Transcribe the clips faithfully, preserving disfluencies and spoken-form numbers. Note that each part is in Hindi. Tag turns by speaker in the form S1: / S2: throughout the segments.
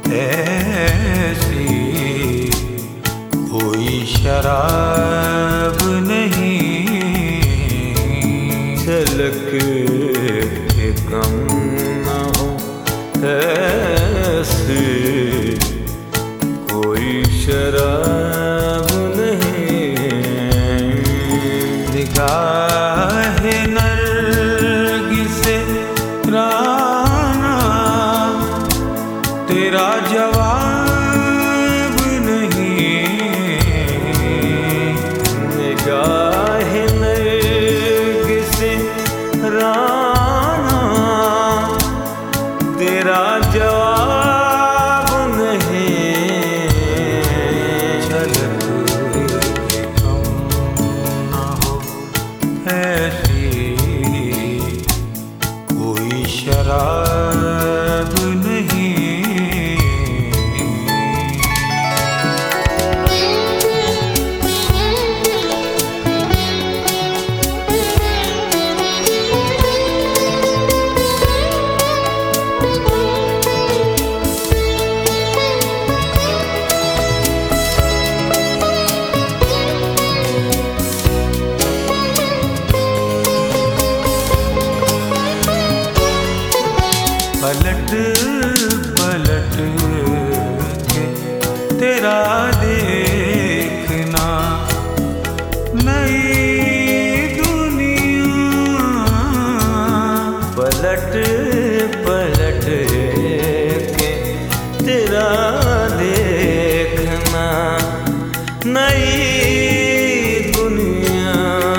S1: ऐसी कोई शराब नहीं, झलक के कम न हो ऐसी कोई शराब नहीं। निगाह नरगिसे राना तेरा जवाब नहीं। निगाह नरगिसे राना तेरा जवाब नहीं। झलक के कम न हो ऐसी कोई शराब नहीं। पलट पलट के तेरा देखना नई दुनिया। पलट पलट के तेरा देखना नई दुनिया।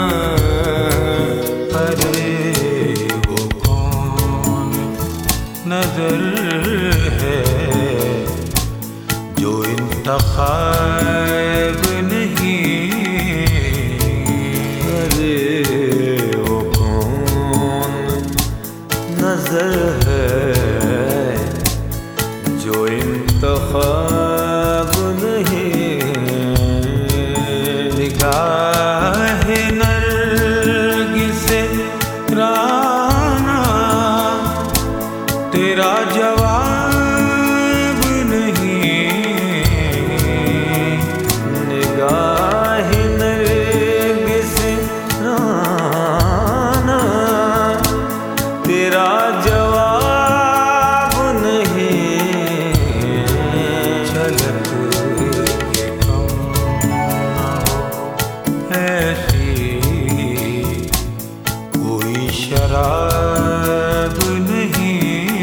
S1: अरे वो कौन नजर है जो इंतखाब नहीं। अरे वो कौन नजर है जो इंतखाब नहीं। निगाह नरगिसे राना तेरा जवाब नहीं। निगाह नरगिसे राना तेरा जवाब नहीं। झलक के कम न हो ऐसी कोई शराब नहीं।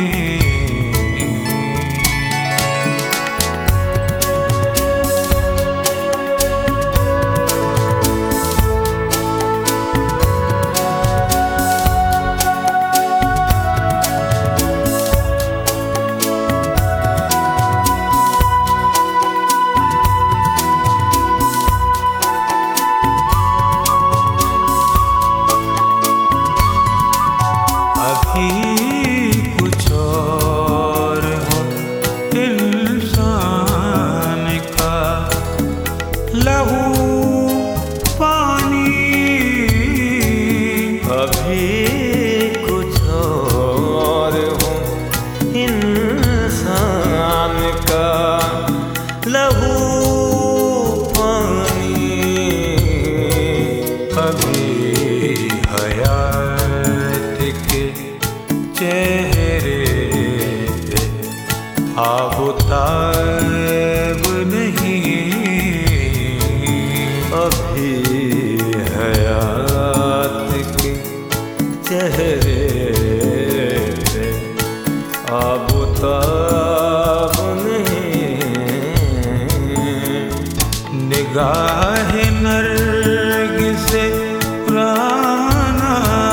S1: अभी कुछ और हो इंसान का लहू पानी। अभी कुछ और हो इंसान का लहू पानी। अभी हयात के चेहरे पे आबताब नहीं। अभी हयात के चेहरे पे आबताब नहीं। निगाह नरगिसे राना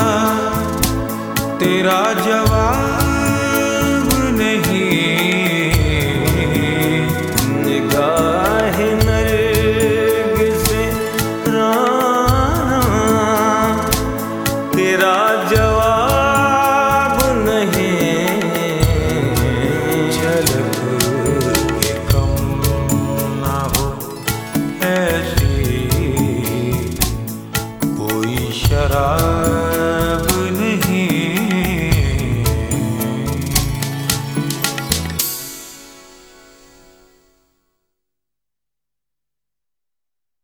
S1: तेरा जवाब नहीं। निगाह नरगिसे राना तेरा